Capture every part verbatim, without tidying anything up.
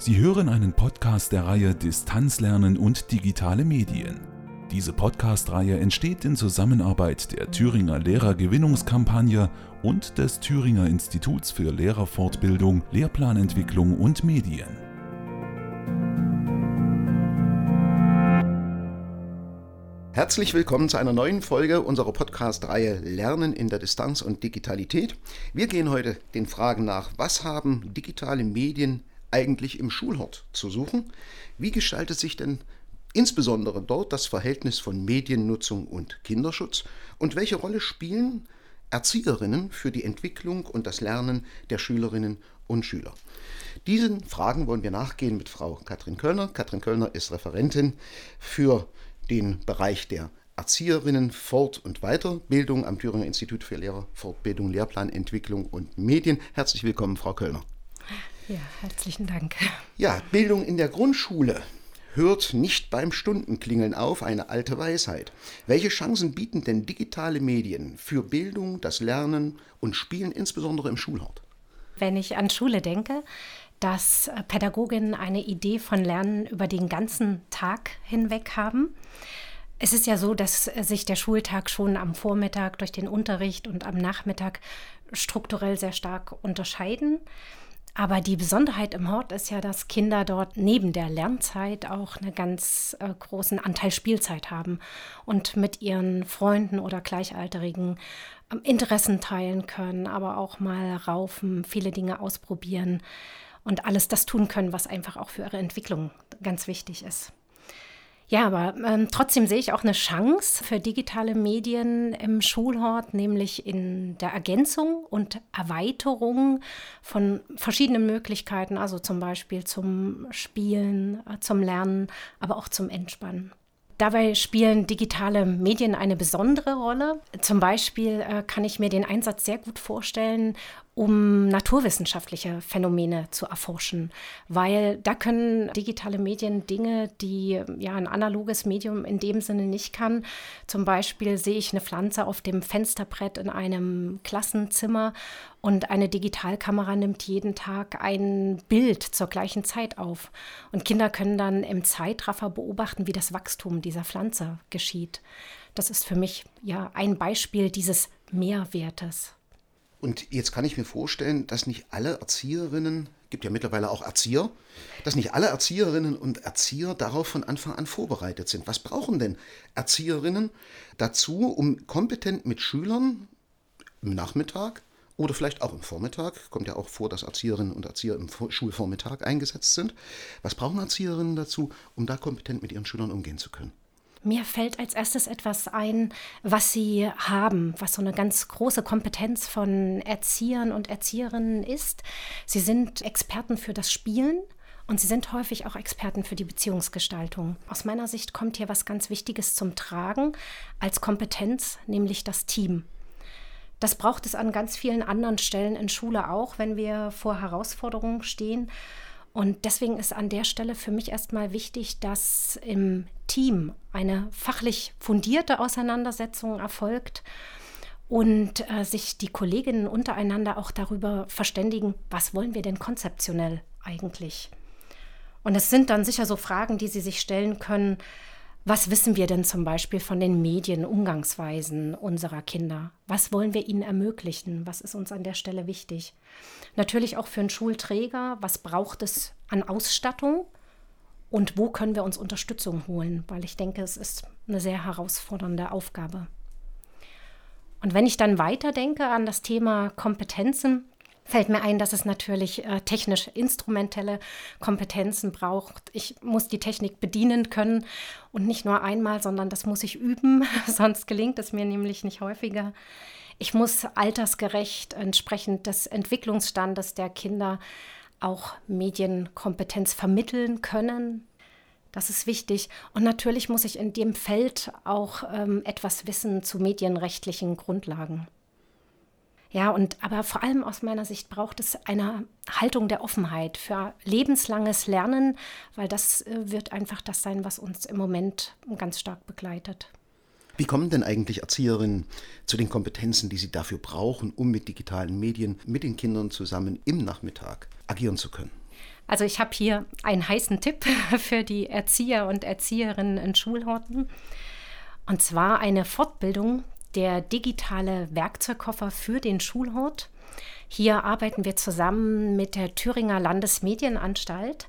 Sie hören einen Podcast der Reihe Distanzlernen und digitale Medien. Diese Podcast-Reihe entsteht in Zusammenarbeit der Thüringer Lehrergewinnungskampagne und des Thüringer Instituts für Lehrerfortbildung, Lehrplanentwicklung und Medien. Herzlich willkommen zu einer neuen Folge unserer Podcast-Reihe Lernen in der Distanz und Digitalität. Wir gehen heute den Fragen nach, was haben digitale Medien eigentlich im Schulhort zu suchen? Wie gestaltet sich denn insbesondere dort das Verhältnis von Mediennutzung und Kinderschutz? Und welche Rolle spielen Erzieherinnen für die Entwicklung und das Lernen der Schülerinnen und Schüler? Diesen Fragen wollen wir nachgehen mit Frau Katrin Köllner. Katrin Köllner ist Referentin für den Bereich der Erzieherinnen Fort- und Weiterbildung am Thüringer Institut für Lehrerfortbildung, Lehrplanentwicklung und Medien. Herzlich willkommen, Frau Köllner. Ja, herzlichen Dank. Ja, Bildung in der Grundschule hört nicht beim Stundenklingeln auf, eine alte Weisheit. Welche Chancen bieten denn digitale Medien für Bildung, das Lernen und Spielen, insbesondere im Schulhort? Wenn ich an Schule denke, dass Pädagoginnen eine Idee von Lernen über den ganzen Tag hinweg haben. Es ist ja so, dass sich der Schultag schon am Vormittag durch den Unterricht und am Nachmittag strukturell sehr stark unterscheiden. Aber die Besonderheit im Hort ist ja, dass Kinder dort neben der Lernzeit auch einen ganz äh, großen Anteil Spielzeit haben und mit ihren Freunden oder Gleichaltrigen ähm, Interessen teilen können, aber auch mal raufen, viele Dinge ausprobieren und alles das tun können, was einfach auch für ihre Entwicklung ganz wichtig ist. Ja, aber ähm, trotzdem sehe ich auch eine Chance für digitale Medien im Schulhort, nämlich in der Ergänzung und Erweiterung von verschiedenen Möglichkeiten, also zum Beispiel zum Spielen, äh, zum Lernen, aber auch zum Entspannen. Dabei spielen digitale Medien eine besondere Rolle. Zum Beispiel äh, kann ich mir den Einsatz sehr gut vorstellen, um naturwissenschaftliche Phänomene zu erforschen, weil da können digitale Medien Dinge, die ja ein analoges Medium in dem Sinne nicht kann. Zum Beispiel sehe ich eine Pflanze auf dem Fensterbrett in einem Klassenzimmer und eine Digitalkamera nimmt jeden Tag ein Bild zur gleichen Zeit auf. Und Kinder können dann im Zeitraffer beobachten, wie das Wachstum dieser Pflanze geschieht. Das ist für mich ja ein Beispiel dieses Mehrwertes. Und jetzt kann ich mir vorstellen, dass nicht alle Erzieherinnen, gibt ja mittlerweile auch Erzieher, dass nicht alle Erzieherinnen und Erzieher darauf von Anfang an vorbereitet sind. Was brauchen denn Erzieherinnen dazu, um kompetent mit Schülern im Nachmittag oder vielleicht auch im Vormittag, kommt ja auch vor, dass Erzieherinnen und Erzieher im Schulvormittag eingesetzt sind. Was brauchen Erzieherinnen dazu, um da kompetent mit ihren Schülern umgehen zu können? Mir fällt als erstes etwas ein, was sie haben, was so eine ganz große Kompetenz von Erziehern und Erzieherinnen ist. Sie sind Experten für das Spielen und sie sind häufig auch Experten für die Beziehungsgestaltung. Aus meiner Sicht kommt hier was ganz Wichtiges zum Tragen als Kompetenz, nämlich das Team. Das braucht es an ganz vielen anderen Stellen in Schule auch, wenn wir vor Herausforderungen stehen. Und deswegen ist an der Stelle für mich erstmal wichtig, dass im Team eine fachlich fundierte Auseinandersetzung erfolgt und äh, sich die Kolleginnen untereinander auch darüber verständigen, was wollen wir denn konzeptionell eigentlich? Und es sind dann sicher so Fragen, die sie sich stellen können. Was wissen wir denn zum Beispiel von den Medienumgangsweisen unserer Kinder? Was wollen wir ihnen ermöglichen? Was ist uns an der Stelle wichtig? Natürlich auch für einen Schulträger, was braucht es an Ausstattung und wo können wir uns Unterstützung holen? Weil ich denke, es ist eine sehr herausfordernde Aufgabe. Und wenn ich dann weiterdenke an das Thema Kompetenzen, fällt mir ein, dass es natürlich äh, technisch-instrumentelle Kompetenzen braucht. Ich muss die Technik bedienen können und nicht nur einmal, sondern das muss ich üben, sonst gelingt es mir nämlich nicht häufiger. Ich muss altersgerecht entsprechend des Entwicklungsstandes der Kinder auch Medienkompetenz vermitteln können. Das ist wichtig. Und natürlich muss ich in dem Feld auch ähm, etwas wissen zu medienrechtlichen Grundlagen. Ja, und aber vor allem aus meiner Sicht braucht es eine Haltung der Offenheit für lebenslanges Lernen, weil das äh, wird einfach das sein, was uns im Moment ganz stark begleitet. Wie kommen denn eigentlich Erzieherinnen zu den Kompetenzen, die sie dafür brauchen, um mit digitalen Medien mit den Kindern zusammen im Nachmittag agieren zu können? Also ich habe hier einen heißen Tipp für die Erzieher und Erzieherinnen in Schulhorten. Und zwar eine Fortbildung, der digitale Werkzeugkoffer für den Schulhort. Hier arbeiten wir zusammen mit der Thüringer Landesmedienanstalt.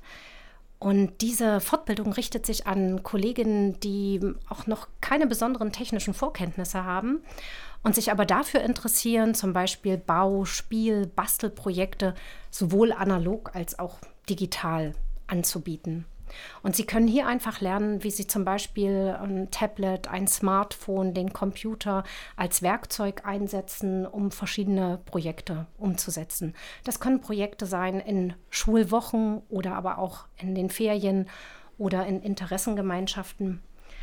Und diese Fortbildung richtet sich an Kolleginnen, die auch noch keine besonderen technischen Vorkenntnisse haben und sich aber dafür interessieren, zum Beispiel Bau-, Spiel-, Bastelprojekte sowohl analog als auch digital anzubieten. Und Sie können hier einfach lernen, wie Sie zum Beispiel ein Tablet, ein Smartphone, den Computer als Werkzeug einsetzen, um verschiedene Projekte umzusetzen. Das können Projekte sein in Schulwochen oder aber auch in den Ferien oder in Interessengemeinschaften.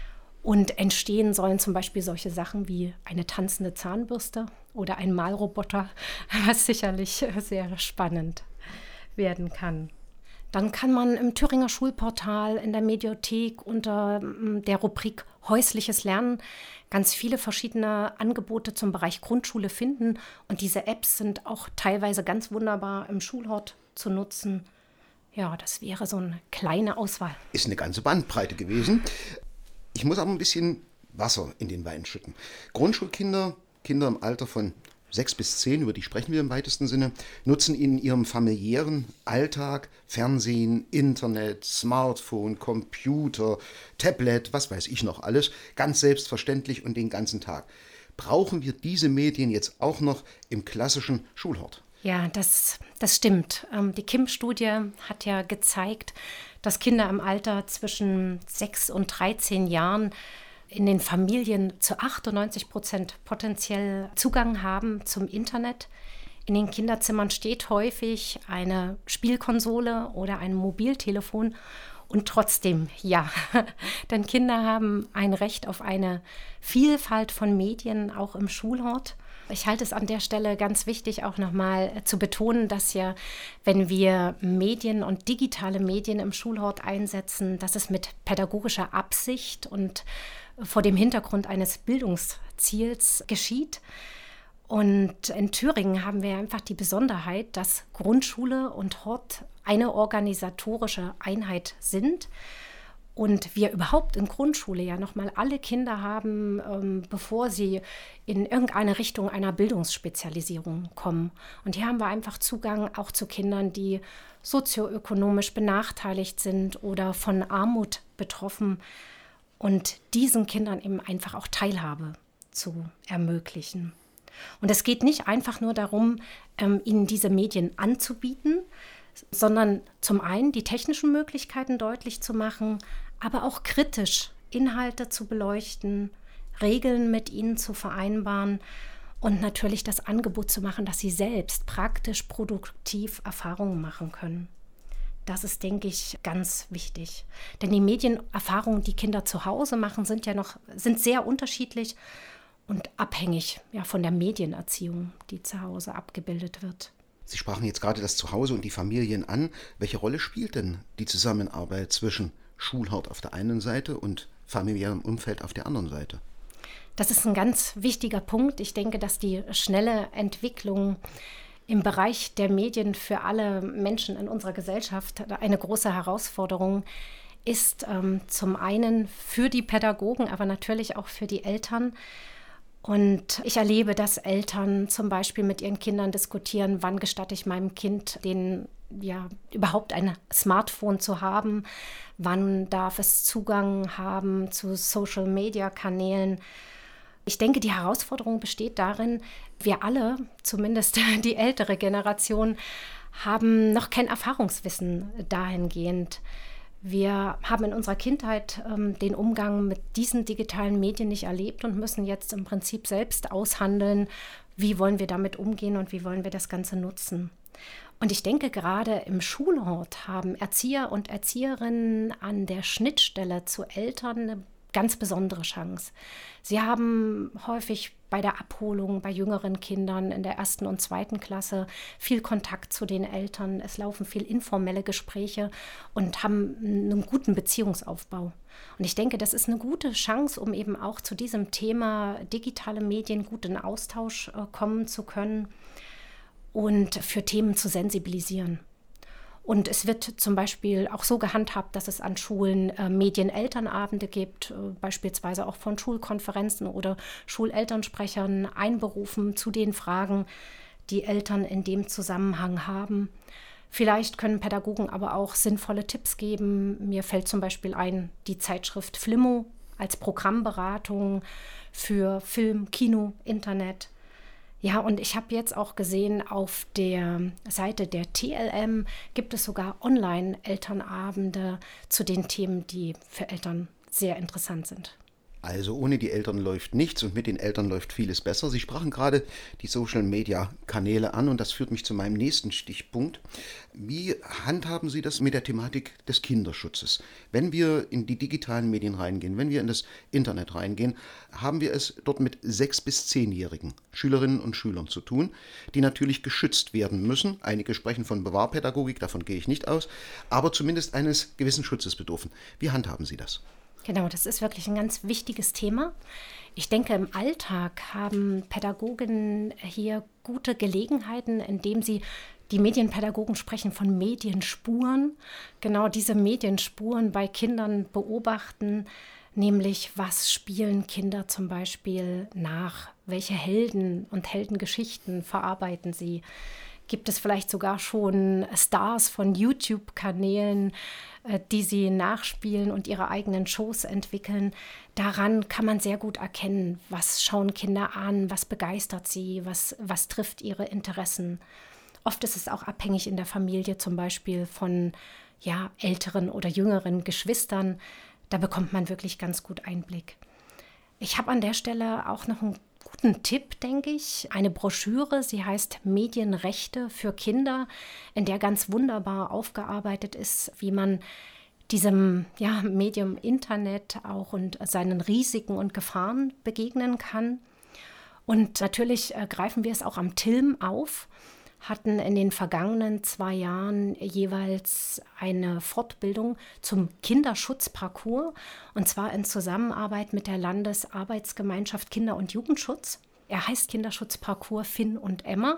Und entstehen sollen zum Beispiel solche Sachen wie eine tanzende Zahnbürste oder ein Malroboter, was sicherlich sehr spannend werden kann. Dann kann man im Thüringer Schulportal, in der Mediothek unter der Rubrik Häusliches Lernen ganz viele verschiedene Angebote zum Bereich Grundschule finden. Und diese Apps sind auch teilweise ganz wunderbar im Schulhort zu nutzen. Ja, das wäre so eine kleine Auswahl. Ist eine ganze Bandbreite gewesen. Ich muss aber ein bisschen Wasser in den Wein schütten. Grundschulkinder, Kinder im Alter von sechs bis zehn, über die sprechen wir im weitesten Sinne, nutzen in ihrem familiären Alltag Fernsehen, Internet, Smartphone, Computer, Tablet, was weiß ich noch alles, ganz selbstverständlich und den ganzen Tag. Brauchen wir diese Medien jetzt auch noch im klassischen Schulhort? Ja, das, das stimmt. Die Kim-Studie hat ja gezeigt, dass Kinder im Alter zwischen sechs und dreizehn Jahren in den Familien zu achtundneunzig Prozent potenziell Zugang haben zum Internet. In den Kinderzimmern steht häufig eine Spielkonsole oder ein Mobiltelefon. Und trotzdem, ja, denn Kinder haben ein Recht auf eine Vielfalt von Medien, auch im Schulhort. Ich halte es an der Stelle ganz wichtig, auch nochmal zu betonen, dass ja, wenn wir Medien und digitale Medien im Schulhort einsetzen, dass es mit pädagogischer Absicht und vor dem Hintergrund eines Bildungsziels geschieht. Und in Thüringen haben wir einfach die Besonderheit, dass Grundschule und Hort eine organisatorische Einheit sind. Und wir überhaupt in Grundschule ja nochmal alle Kinder haben, ähm, bevor sie in irgendeine Richtung einer Bildungsspezialisierung kommen. Und hier haben wir einfach Zugang auch zu Kindern, die sozioökonomisch benachteiligt sind oder von Armut betroffen. Und diesen Kindern eben einfach auch Teilhabe zu ermöglichen. Und es geht nicht einfach nur darum, ähm, ihnen diese Medien anzubieten, sondern zum einen die technischen Möglichkeiten deutlich zu machen, aber auch kritisch Inhalte zu beleuchten, Regeln mit ihnen zu vereinbaren und natürlich das Angebot zu machen, dass sie selbst praktisch produktiv Erfahrungen machen können. Das ist, denke ich, ganz wichtig. Denn die Medienerfahrungen, die Kinder zu Hause machen, sind ja noch sind sehr unterschiedlich und abhängig ja, von der Medienerziehung, die zu Hause abgebildet wird. Sie sprachen jetzt gerade das Zuhause und die Familien an. Welche Rolle spielt denn die Zusammenarbeit zwischen Schulhort auf der einen Seite und familiärem Umfeld auf der anderen Seite? Das ist ein ganz wichtiger Punkt. Ich denke, dass die schnelle Entwicklung im Bereich der Medien für alle Menschen in unserer Gesellschaft eine große Herausforderung ist, ähm, zum einen für die Pädagogen, aber natürlich auch für die Eltern. Und ich erlebe, dass Eltern zum Beispiel mit ihren Kindern diskutieren, wann gestatte ich meinem Kind, den, ja, überhaupt ein Smartphone zu haben, wann darf es Zugang haben zu Social-Media-Kanälen. Ich denke, die Herausforderung besteht darin, wir alle, zumindest die ältere Generation, haben noch kein Erfahrungswissen dahingehend. Wir haben in unserer Kindheit ähm, den Umgang mit diesen digitalen Medien nicht erlebt und müssen jetzt im Prinzip selbst aushandeln, wie wollen wir damit umgehen und wie wollen wir das Ganze nutzen. Und ich denke, gerade im Schulhort haben Erzieher und Erzieherinnen an der Schnittstelle zu Eltern eine ganz besondere Chance. Sie haben häufig bei der Abholung bei jüngeren Kindern in der ersten und zweiten Klasse viel Kontakt zu den Eltern. Es laufen viel informelle Gespräche und haben einen guten Beziehungsaufbau. Und ich denke, das ist eine gute Chance, um eben auch zu diesem Thema digitale Medien gut in Austausch äh, kommen zu können und für Themen zu sensibilisieren. Und es wird zum Beispiel auch so gehandhabt, dass es an Schulen äh, Medienelternabende gibt, äh, beispielsweise auch von Schulkonferenzen oder Schulelternsprechern einberufen zu den Fragen, die Eltern in dem Zusammenhang haben. Vielleicht können Pädagogen aber auch sinnvolle Tipps geben. Mir fällt zum Beispiel ein, die Zeitschrift Flimmo als Programmberatung für Film, Kino, Internet. Ja, und ich habe jetzt auch gesehen, auf der Seite der T L M gibt es sogar Online-Elternabende zu den Themen, die für Eltern sehr interessant sind. Also ohne die Eltern läuft nichts und mit den Eltern läuft vieles besser. Sie sprachen gerade die Social-Media-Kanäle an und das führt mich zu meinem nächsten Stichpunkt. Wie handhaben Sie das mit der Thematik des Kinderschutzes? Wenn wir in die digitalen Medien reingehen, wenn wir in das Internet reingehen, haben wir es dort mit sechs- bis zehnjährigen Schülerinnen und Schülern zu tun, die natürlich geschützt werden müssen. Einige sprechen von Bewahrpädagogik, davon gehe ich nicht aus, aber zumindest eines gewissen Schutzes bedürfen. Wie handhaben Sie das? Genau, das ist wirklich ein ganz wichtiges Thema. Ich denke, im Alltag haben Pädagogen hier gute Gelegenheiten, indem sie, die Medienpädagogen sprechen von Medienspuren, genau diese Medienspuren bei Kindern beobachten, nämlich was spielen Kinder zum Beispiel nach, welche Helden und Heldengeschichten verarbeiten sie. Gibt es vielleicht sogar schon Stars von YouTube-Kanälen, die sie nachspielen und ihre eigenen Shows entwickeln. Daran kann man sehr gut erkennen, was schauen Kinder an, was begeistert sie, was, was trifft ihre Interessen. Oft ist es auch abhängig in der Familie, zum Beispiel von ja, älteren oder jüngeren Geschwistern. Da bekommt man wirklich ganz gut Einblick. Ich habe an der Stelle auch noch einen guten Tipp, denke ich. Eine Broschüre, sie heißt Medienrechte für Kinder, in der ganz wunderbar aufgearbeitet ist, wie man diesem ja, Medium Internet auch und seinen Risiken und Gefahren begegnen kann. Und natürlich äh, greifen wir es auch am T I L M auf, hatten in den vergangenen zwei Jahren jeweils eine Fortbildung zum Kinderschutzparcours, und zwar in Zusammenarbeit mit der Landesarbeitsgemeinschaft Kinder- und Jugendschutz. Er heißt Kinderschutzparcours Finn und Emma.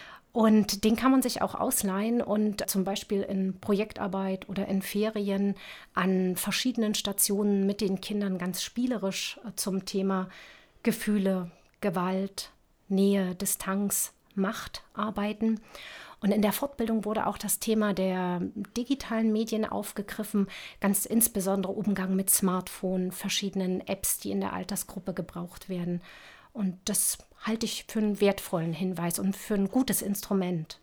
Und den kann man sich auch ausleihen und zum Beispiel in Projektarbeit oder in Ferien an verschiedenen Stationen mit den Kindern ganz spielerisch zum Thema Gefühle, Gewalt, Nähe, Distanz, Macht arbeiten. Und in der Fortbildung wurde auch das Thema der digitalen Medien aufgegriffen, ganz insbesondere Umgang mit Smartphone, verschiedenen Apps, die in der Altersgruppe gebraucht werden. Und das halte ich für einen wertvollen Hinweis und für ein gutes Instrument.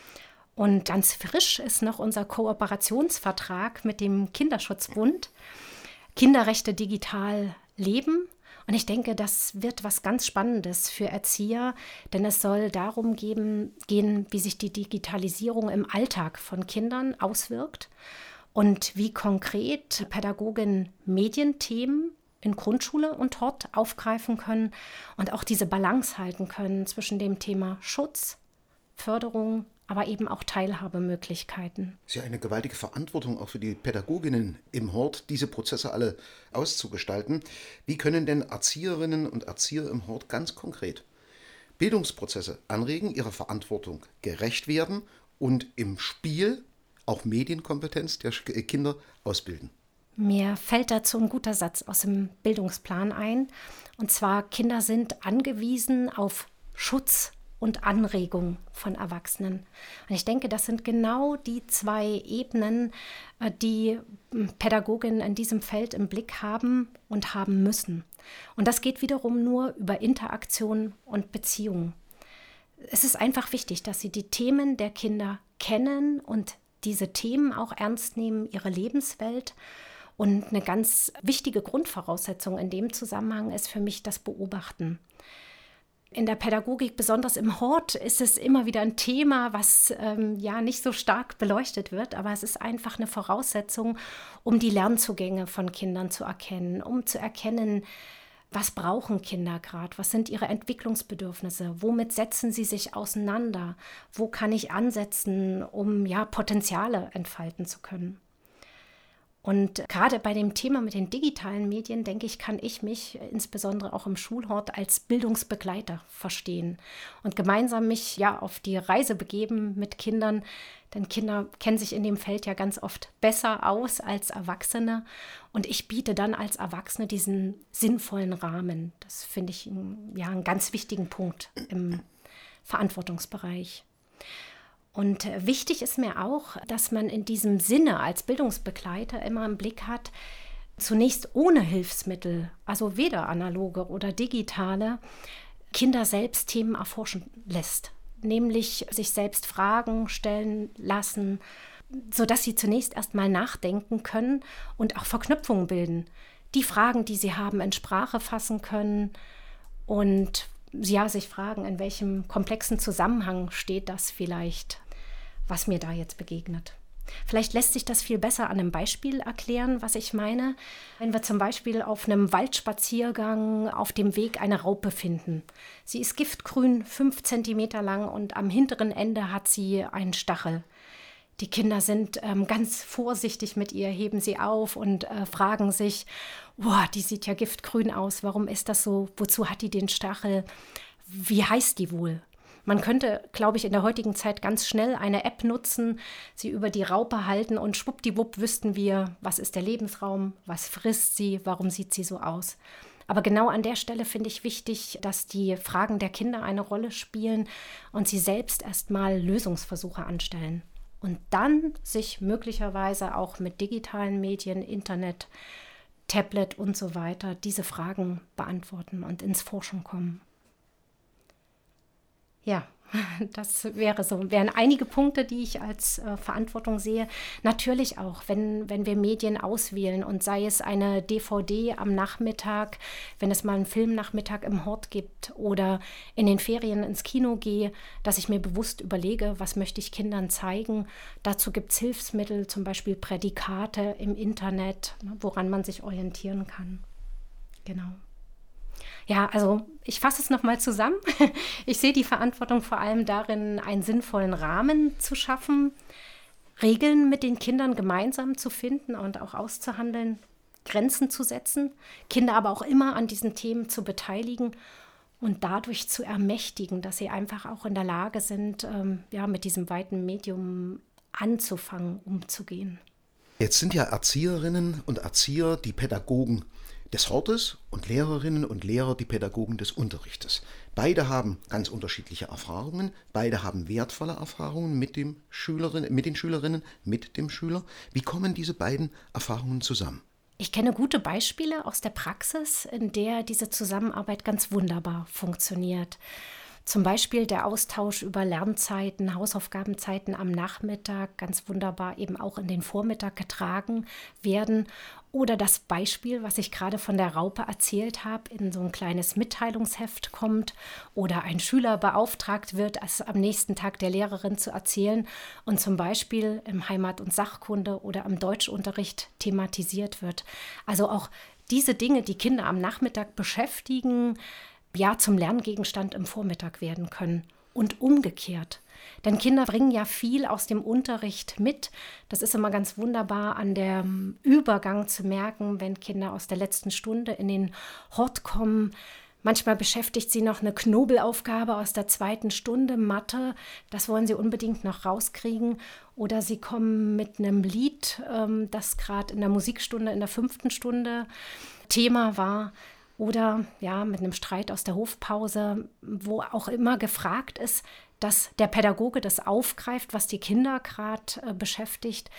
Und ganz frisch ist noch unser Kooperationsvertrag mit dem Kinderschutzbund, Kinderrechte digital leben. Und ich denke, das wird was ganz Spannendes für Erzieher, denn es soll darum geben, gehen, wie sich die Digitalisierung im Alltag von Kindern auswirkt und wie konkret Pädagogen Medienthemen in Grundschule und dort aufgreifen können und auch diese Balance halten können zwischen dem Thema Schutz, Förderung, aber eben auch Teilhabemöglichkeiten. Es ist ja eine gewaltige Verantwortung auch für die Pädagoginnen im Hort, diese Prozesse alle auszugestalten. Wie können denn Erzieherinnen und Erzieher im Hort ganz konkret Bildungsprozesse anregen, ihrer Verantwortung gerecht werden und im Spiel auch Medienkompetenz der Kinder ausbilden? Mir fällt dazu ein guter Satz aus dem Bildungsplan ein. Und zwar, Kinder sind angewiesen auf Schutz und Anregung von Erwachsenen. Und ich denke, das sind genau die zwei Ebenen, die Pädagoginnen in diesem Feld im Blick haben und haben müssen. Und das geht wiederum nur über Interaktion und Beziehung. Es ist einfach wichtig, dass sie die Themen der Kinder kennen und diese Themen auch ernst nehmen, ihre Lebenswelt. Und eine ganz wichtige Grundvoraussetzung in dem Zusammenhang ist für mich das Beobachten. In der Pädagogik, besonders im Hort, ist es immer wieder ein Thema, was ähm, ja nicht so stark beleuchtet wird, aber es ist einfach eine Voraussetzung, um die Lernzugänge von Kindern zu erkennen, um zu erkennen, was brauchen Kinder gerade, was sind ihre Entwicklungsbedürfnisse, womit setzen sie sich auseinander, wo kann ich ansetzen, um ja Potenziale entfalten zu können. Und gerade bei dem Thema mit den digitalen Medien, denke ich, kann ich mich insbesondere auch im Schulhort als Bildungsbegleiter verstehen und gemeinsam mich ja auf die Reise begeben mit Kindern, denn Kinder kennen sich in dem Feld ja ganz oft besser aus als Erwachsene und ich biete dann als Erwachsene diesen sinnvollen Rahmen. Das finde ich ja einen ganz wichtigen Punkt im Verantwortungsbereich. Und wichtig ist mir auch, dass man in diesem Sinne als Bildungsbegleiter immer im Blick hat, zunächst ohne Hilfsmittel, also weder analoge oder digitale, Kinder selbst Themen erforschen lässt. Nämlich sich selbst Fragen stellen lassen, sodass sie zunächst erstmal nachdenken können und auch Verknüpfungen bilden. Die Fragen, die sie haben, in Sprache fassen können und ja, sich fragen, in welchem komplexen Zusammenhang steht das vielleicht, was mir da jetzt begegnet. Vielleicht lässt sich das viel besser an einem Beispiel erklären, was ich meine. Wenn wir zum Beispiel auf einem Waldspaziergang auf dem Weg eine Raupe finden. Sie ist giftgrün, fünf Zentimeter lang und am hinteren Ende hat sie einen Stachel. Die Kinder sind ähm, ganz vorsichtig mit ihr, heben sie auf und äh, fragen sich, boah, die sieht ja giftgrün aus, warum ist das so, wozu hat die den Stachel, wie heißt die wohl? Man könnte, glaube ich, in der heutigen Zeit ganz schnell eine App nutzen, sie über die Raupe halten und schwuppdiwupp wüssten wir, was ist der Lebensraum, was frisst sie, warum sieht sie so aus. Aber genau an der Stelle finde ich wichtig, dass die Fragen der Kinder eine Rolle spielen und sie selbst erstmal Lösungsversuche anstellen. Und dann sich möglicherweise auch mit digitalen Medien, Internet, Tablet und so weiter diese Fragen beantworten und ins Forschen kommen. Ja, das wäre so, wären einige Punkte, die ich als äh, Verantwortung sehe. Natürlich auch, wenn, wenn wir Medien auswählen und sei es eine D V D am Nachmittag, wenn es mal einen Filmnachmittag im Hort gibt oder in den Ferien ins Kino gehe, dass ich mir bewusst überlege, was möchte ich Kindern zeigen. Dazu gibt es Hilfsmittel, zum Beispiel Prädikate im Internet, woran man sich orientieren kann. Genau. Ja, also ich fasse es nochmal zusammen. Ich sehe die Verantwortung vor allem darin, einen sinnvollen Rahmen zu schaffen, Regeln mit den Kindern gemeinsam zu finden und auch auszuhandeln, Grenzen zu setzen, Kinder aber auch immer an diesen Themen zu beteiligen und dadurch zu ermächtigen, dass sie einfach auch in der Lage sind, ähm, ja, mit diesem weiten Medium anzufangen, umzugehen. Jetzt sind ja Erzieherinnen und Erzieher die Pädagogen des Hortes und Lehrerinnen und Lehrer die Pädagogen des Unterrichtes. Beide haben ganz unterschiedliche Erfahrungen, beide haben wertvolle Erfahrungen mit dem Schülerinnen, mit den Schülerinnen, mit dem Schüler. Wie kommen diese beiden Erfahrungen zusammen? Ich kenne gute Beispiele aus der Praxis, in der diese Zusammenarbeit ganz wunderbar funktioniert. Zum Beispiel der Austausch über Lernzeiten, Hausaufgabenzeiten am Nachmittag, ganz wunderbar eben auch in den Vormittag getragen werden. Oder das Beispiel, was ich gerade von der Raupe erzählt habe, in so ein kleines Mitteilungsheft kommt oder ein Schüler beauftragt wird, es am nächsten Tag der Lehrerin zu erzählen und zum Beispiel im Heimat- und Sachkunde oder im Deutschunterricht thematisiert wird. Also auch diese Dinge, die Kinder am Nachmittag beschäftigen, ja zum Lerngegenstand im Vormittag werden können und umgekehrt. Denn Kinder bringen ja viel aus dem Unterricht mit. Das ist immer ganz wunderbar an dem Übergang zu merken, wenn Kinder aus der letzten Stunde in den Hort kommen. Manchmal beschäftigt sie noch eine Knobelaufgabe aus der zweiten Stunde, Mathe. Das wollen sie unbedingt noch rauskriegen. Oder sie kommen mit einem Lied, das gerade in der Musikstunde, in der fünften Stunde Thema war. Oder ja, mit einem Streit aus der Hofpause, wo auch immer gefragt ist, dass der Pädagoge das aufgreift, was die Kinder gerade äh, beschäftigt.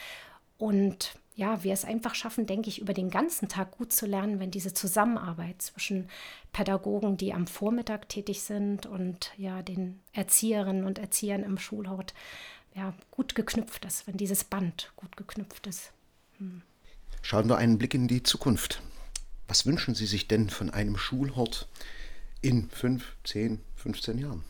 Und ja, wir es einfach schaffen, denke ich, über den ganzen Tag gut zu lernen, wenn diese Zusammenarbeit zwischen Pädagogen, die am Vormittag tätig sind, und ja, den Erzieherinnen und Erziehern im Schulhort ja, gut geknüpft ist, wenn dieses Band gut geknüpft ist. Hm. Schauen wir einen Blick in die Zukunft. Was wünschen Sie sich denn von einem Schulhort in fünf, zehn, fünfzehn Jahren?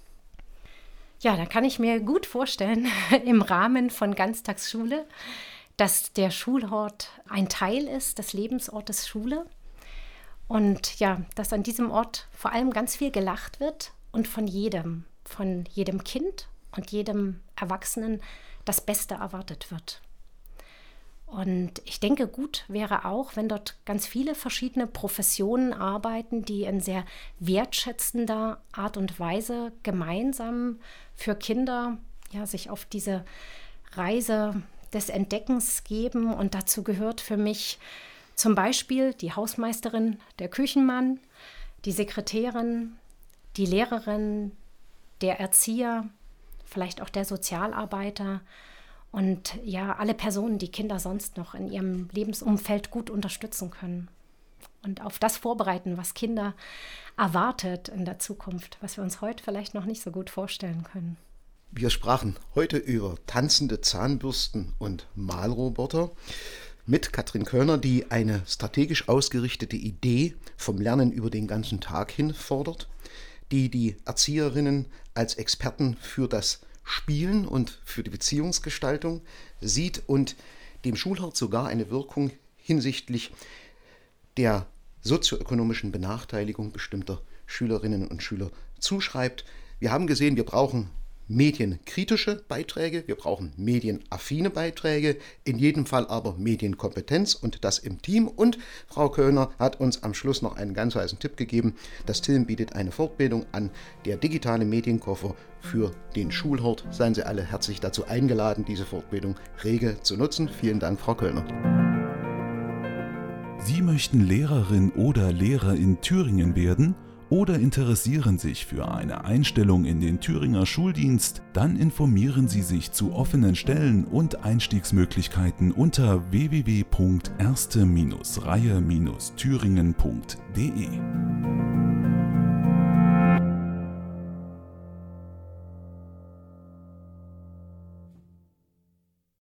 Ja, da kann ich mir gut vorstellen, im Rahmen von Ganztagsschule, dass der Schulhort ein Teil ist des Lebensortes Schule und ja, dass an diesem Ort vor allem ganz viel gelacht wird und von jedem, von jedem Kind und jedem Erwachsenen das Beste erwartet wird. Und ich denke, gut wäre auch, wenn dort ganz viele verschiedene Professionen arbeiten, die in sehr wertschätzender Art und Weise gemeinsam für Kinder ja, sich auf diese Reise des Entdeckens geben. Und dazu gehört für mich zum Beispiel die Hausmeisterin, der Küchenmann, die Sekretärin, die Lehrerin, der Erzieher, vielleicht auch der Sozialarbeiter und ja, alle Personen, die Kinder sonst noch in ihrem Lebensumfeld gut unterstützen können. Und auf das vorbereiten, was Kinder erwartet in der Zukunft, was wir uns heute vielleicht noch nicht so gut vorstellen können. Wir sprachen heute über tanzende Zahnbürsten und Malroboter mit Katrin Köllner, die eine strategisch ausgerichtete Idee vom Lernen über den ganzen Tag hin fordert, die die Erzieherinnen als Experten für das Spielen und für die Beziehungsgestaltung sieht und dem Schulhort sogar eine Wirkung hinsichtlich der sozioökonomischen Benachteiligung bestimmter Schülerinnen und Schüler zuschreibt. Wir haben gesehen, wir brauchen medienkritische Beiträge, wir brauchen medienaffine Beiträge, in jedem Fall aber Medienkompetenz und das im Team. Und Frau Köllner hat uns am Schluss noch einen ganz heißen Tipp gegeben. Das T I L M bietet eine Fortbildung an, der digitale Medienkoffer für den Schulhort. Seien Sie alle herzlich dazu eingeladen, diese Fortbildung rege zu nutzen. Vielen Dank, Frau Köllner. Sie möchten Lehrerin oder Lehrer in Thüringen werden? Oder interessieren sich für eine Einstellung in den Thüringer Schuldienst, dann informieren Sie sich zu offenen Stellen und Einstiegsmöglichkeiten unter w w w punkt erste Reihe Thüringen punkt de.